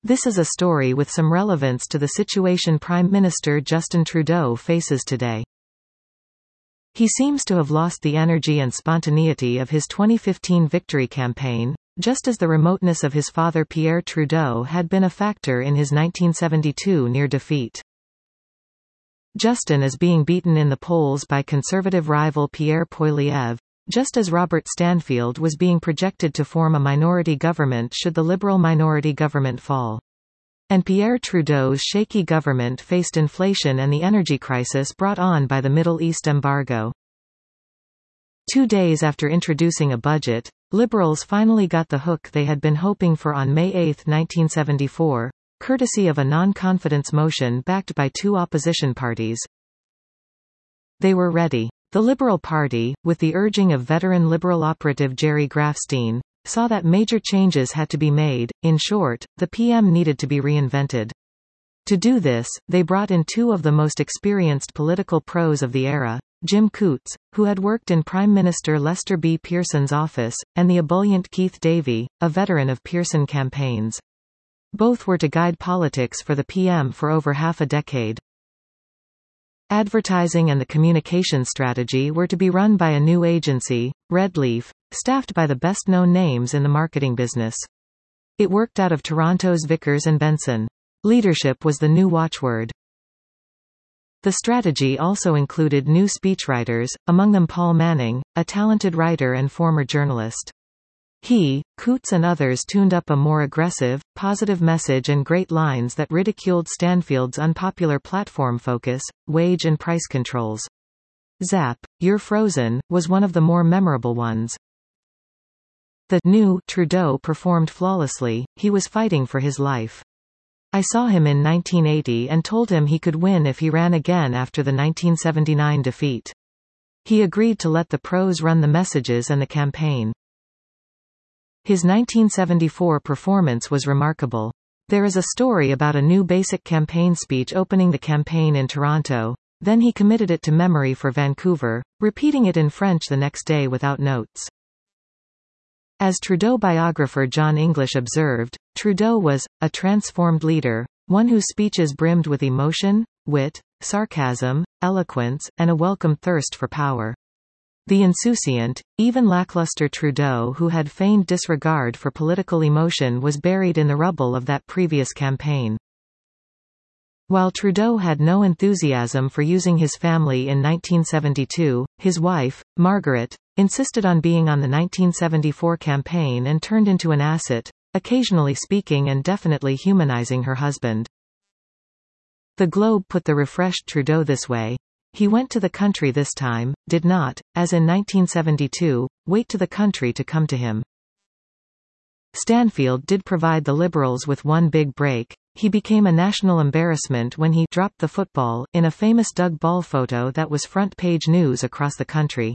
This is a story with some relevance to the situation Prime Minister Justin Trudeau faces today. He seems to have lost the energy and spontaneity of his 2015 victory campaign, just as the remoteness of his father Pierre Trudeau had been a factor in his 1972 near defeat. Justin is being beaten in the polls by Conservative rival Pierre Poilievre, just as Robert Stanfield was being projected to form a minority government should the Liberal minority government fall. And Pierre Trudeau's shaky government faced inflation and the energy crisis brought on by the Middle East embargo. 2 days after introducing a budget, Liberals finally got the hook they had been hoping for on May 8, 1974, courtesy of a non-confidence motion backed by 2 opposition parties. They were ready. The Liberal Party, with the urging of veteran Liberal operative Gerry Grafstein, saw that major changes had to be made. In short, the PM needed to be reinvented. To do this, they brought in 2 of the most experienced political pros of the era, Jim Coutts, who had worked in Prime Minister Lester B. Pearson's office, and the ebullient Keith Davey, a veteran of Pearson campaigns. Both were to guide politics for the PM for over half a decade. Advertising and the communication strategy were to be run by a new agency, Red Leaf, staffed by the best-known names in the marketing business. It worked out of Toronto's Vickers and Benson. Leadership was the new watchword. The strategy also included new speechwriters, among them Paul Manning, a talented writer and former journalist. He, Coutts and others tuned up a more aggressive, positive message and great lines that ridiculed Stanfield's unpopular platform focus, wage and price controls. Zap, You're Frozen, was one of the more memorable ones. The new Trudeau performed flawlessly. He was fighting for his life. I saw him in 1980 and told him he could win if he ran again after the 1979 defeat. He agreed to let the pros run the messages and the campaign. His 1974 performance was remarkable. There is a story about a new basic campaign speech opening the campaign in Toronto. Then he committed it to memory for Vancouver, repeating it in French the next day without notes. As Trudeau biographer John English observed, Trudeau was a transformed leader, one whose speeches brimmed with emotion, wit, sarcasm, eloquence, and a welcome thirst for power. The insouciant, even lackluster Trudeau, who had feigned disregard for political emotion, was buried in the rubble of that previous campaign. While Trudeau had no enthusiasm for using his family in 1972, his wife, Margaret, insisted on being on the 1974 campaign and turned into an asset, occasionally speaking and definitely humanizing her husband. The Globe put the refreshed Trudeau this way: he went to the country this time, did not, as in 1972, wait to the country to come to him. Stanfield did provide the Liberals with one big break. He became a national embarrassment when he dropped the football in a famous Doug Ball photo that was front-page news across the country.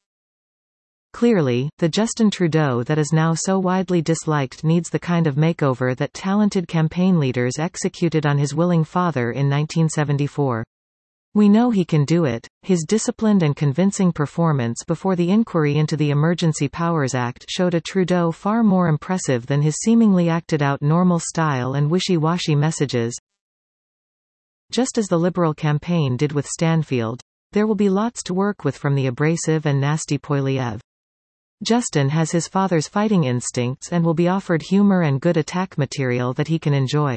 Clearly, the Justin Trudeau that is now so widely disliked needs the kind of makeover that talented campaign leaders executed on his willing father in 1974. We know he can do it. His disciplined and convincing performance before the inquiry into the Emergency Powers Act showed a Trudeau far more impressive than his seemingly acted-out normal style and wishy-washy messages. Just as the Liberal campaign did with Stanfield, there will be lots to work with from the abrasive and nasty Poilievre. Justin has his father's fighting instincts and will be offered humor and good attack material that he can enjoy.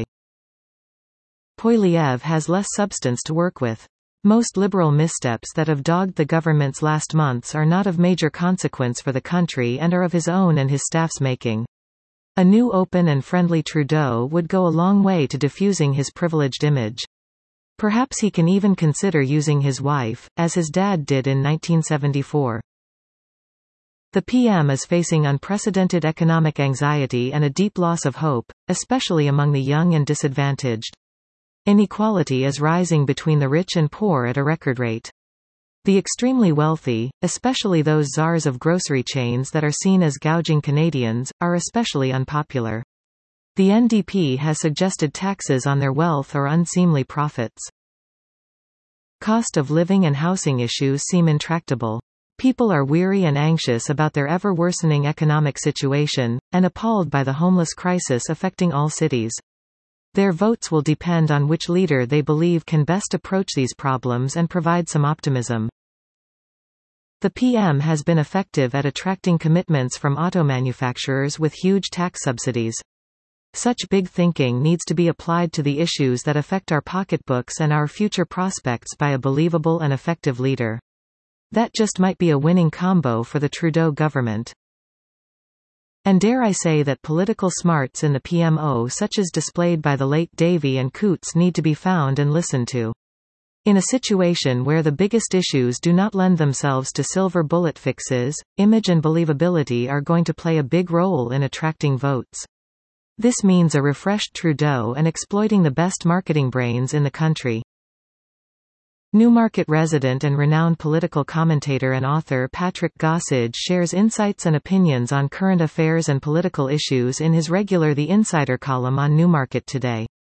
Poilievre has less substance to work with. Most Liberal missteps that have dogged the government's last months are not of major consequence for the country and are of his own and his staff's making. A new open and friendly Trudeau would go a long way to diffusing his privileged image. Perhaps he can even consider using his wife, as his dad did in 1974. The PM is facing unprecedented economic anxiety and a deep loss of hope, especially among the young and disadvantaged. Inequality is rising between the rich and poor at a record rate. The extremely wealthy, especially those czars of grocery chains that are seen as gouging Canadians, are especially unpopular. The NDP has suggested taxes on their wealth or unseemly profits. Cost of living and housing issues seem intractable. People are weary and anxious about their ever-worsening economic situation, and appalled by the homeless crisis affecting all cities. Their votes will depend on which leader they believe can best approach these problems and provide some optimism. The PM has been effective at attracting commitments from auto manufacturers with huge tax subsidies. Such big thinking needs to be applied to the issues that affect our pocketbooks and our future prospects by a believable and effective leader. That just might be a winning combo for the Trudeau government. And dare I say that political smarts in the PMO such as displayed by the late Davey and Coots need to be found and listened to. In a situation where the biggest issues do not lend themselves to silver bullet fixes, image and believability are going to play a big role in attracting votes. This means a refreshed Trudeau and exploiting the best marketing brains in the country. Newmarket resident and renowned political commentator and author Patrick Gossage shares insights and opinions on current affairs and political issues in his regular The Insider column on Newmarket Today.